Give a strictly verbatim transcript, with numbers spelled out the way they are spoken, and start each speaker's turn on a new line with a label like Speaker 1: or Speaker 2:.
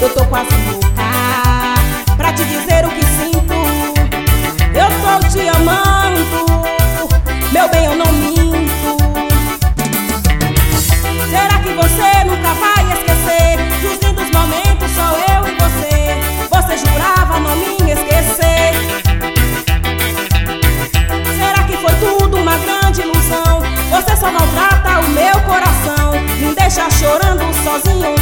Speaker 1: Eu tô quase louca pra te dizer o que sinto. Eu tô te amando, meu bem, eu não minto. Será que você nunca vai esquecer dos lindos momentos, só eu e você? Você jurava não me esquecer. Será que foi tudo uma grande ilusão? Você só maltrata o meu coração, me deixa chorando sozinho